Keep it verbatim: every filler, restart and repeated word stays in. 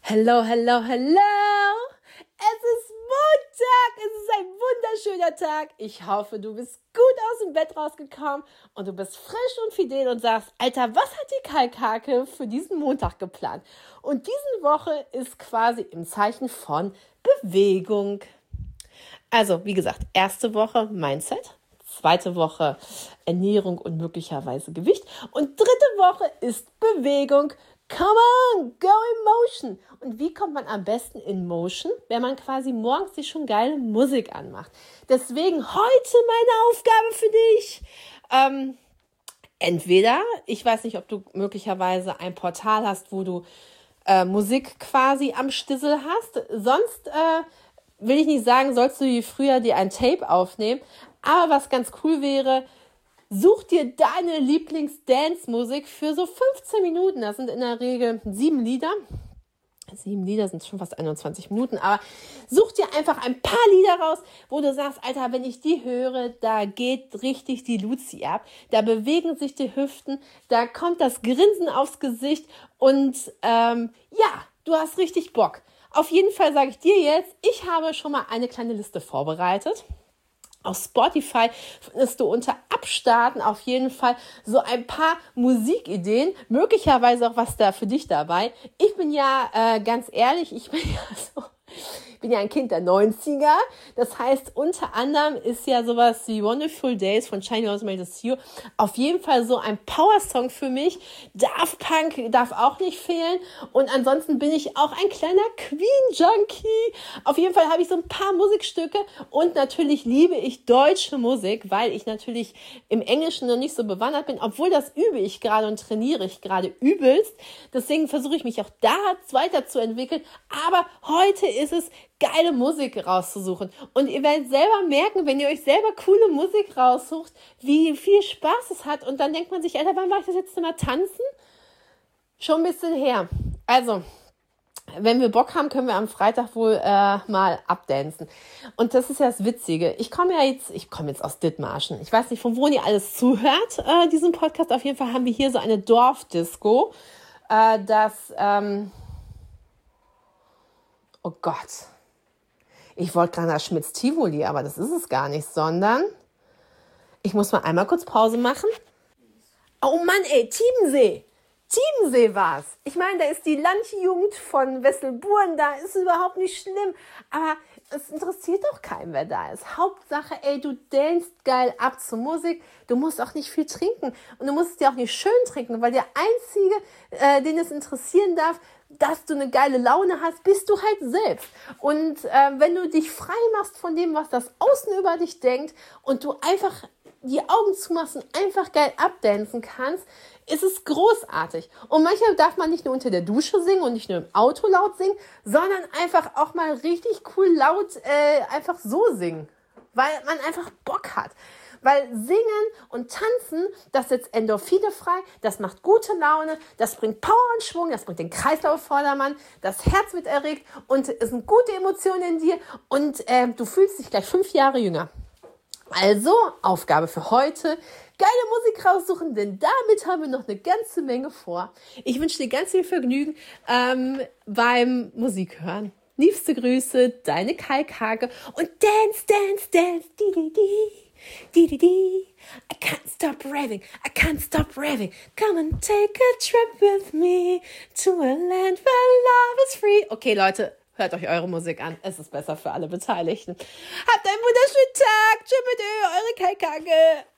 Hello, hello, hello! Es ist Montag, es ist ein wunderschöner Tag. Ich hoffe, du bist gut aus dem Bett rausgekommen und du bist frisch und fidel und sagst, Alter, was hat die Kalkhake für diesen Montag geplant? Und diese Woche ist quasi im Zeichen von Bewegung. Also, wie gesagt, erste Woche Mindset, zweite Woche Ernährung und möglicherweise Gewicht und dritte Woche ist Bewegung. Come on, go in motion. Und wie kommt man am besten in motion? Wenn man quasi morgens sich schon geile Musik anmacht. Deswegen heute meine Aufgabe für dich. Ähm, entweder, ich weiß nicht, ob du möglicherweise ein Portal hast, wo du äh, Musik quasi am Stissel hast. Sonst äh, will ich nicht sagen, sollst du wie früher dir ein Tape aufnehmen. Aber was ganz cool wäre, such dir deine Lieblings-Dance-Musik für so fünfzehn Minuten. Das sind in der Regel sieben Lieder. Sieben Lieder sind schon fast einundzwanzig Minuten. Aber such dir einfach ein paar Lieder raus, wo du sagst, Alter, wenn ich die höre, da geht richtig die Luzi ab. Da bewegen sich die Hüften, da kommt das Grinsen aufs Gesicht und ähm, ja, du hast richtig Bock. Auf jeden Fall sage ich dir jetzt, ich habe schon mal eine kleine Liste vorbereitet. Auf Spotify findest du unter Abstarten auf jeden Fall so ein paar Musikideen, möglicherweise auch was da für dich dabei. Ich bin ja äh, ganz ehrlich, ich bin ja so, ich bin ja ein Kind der neunziger. Das heißt, unter anderem ist ja sowas wie Wonderful Days von Shiny House Made This You auf jeden Fall so ein Power-Song für mich. Daft Punk darf auch nicht fehlen. Und ansonsten bin ich auch ein kleiner Queen-Junkie. Auf jeden Fall habe ich so ein paar Musikstücke und natürlich liebe ich deutsche Musik, weil ich natürlich im Englischen noch nicht so bewandert bin, obwohl das übe ich gerade und trainiere ich gerade übelst. Deswegen versuche ich mich auch da weiterzuentwickeln. Aber heute ist es geile Musik rauszusuchen. Und ihr werdet selber merken, wenn ihr euch selber coole Musik raussucht, wie viel Spaß es hat. Und dann denkt man sich, Alter, wann war ich das letzte Mal tanzen? Schon ein bisschen her. Also, wenn wir Bock haben, können wir am Freitag wohl äh, mal abdancen. Und das ist ja das Witzige. Ich komme ja jetzt, ich komme jetzt aus Dithmarschen. Ich weiß nicht, von wo ihr alles zuhört, äh, diesen Podcast. Auf jeden Fall haben wir hier so eine Dorfdisco. Äh, das, ähm, oh Gott. Ich wollte gerade nach Schmitz-Tivoli, aber das ist es gar nicht, sondern ich muss mal einmal kurz Pause machen. Oh Mann, ey, Tiebensee. Tiebensee war's. Ich meine, da ist die Landjugend von Wesselburen, da ist es überhaupt nicht schlimm. Aber es interessiert doch keinen, wer da ist. Hauptsache, ey, du danst geil ab zur Musik. Du musst auch nicht viel trinken. Und du musst es dir auch nicht schön trinken, weil der Einzige, äh, den es interessieren darf, dass du eine geile Laune hast, bist du halt selbst. Und äh, wenn du dich frei machst von dem, was das Außen über dich denkt und du einfach die Augen zumachst und einfach geil abdancen kannst, ist es großartig. Und manchmal darf man nicht nur unter der Dusche singen und nicht nur im Auto laut singen, sondern einfach auch mal richtig cool laut äh, einfach so singen, weil man einfach Bock hat. Weil Singen und Tanzen, das setzt Endorphine frei, das macht gute Laune, das bringt Power und Schwung, das bringt den Kreislauf auf Vordermann, das Herz wird erregt und es sind gute Emotionen in dir und äh, du fühlst dich gleich fünf Jahre jünger. Also, Aufgabe für heute, geile Musik raussuchen, denn damit haben wir noch eine ganze Menge vor. Ich wünsche dir ganz viel Vergnügen ähm, beim Musikhören. Liebste Grüße, deine Kalkhake und dance, dance, dance, di, di, di. Di, di, di. I can't stop raving, I can't stop raving. Come and take a trip with me to a land where love is free. Okay, Leute, hört euch eure Musik an. Es ist besser für alle Beteiligten. Habt einen wunderschönen Tag. Tschüss mit eure Kalkhake.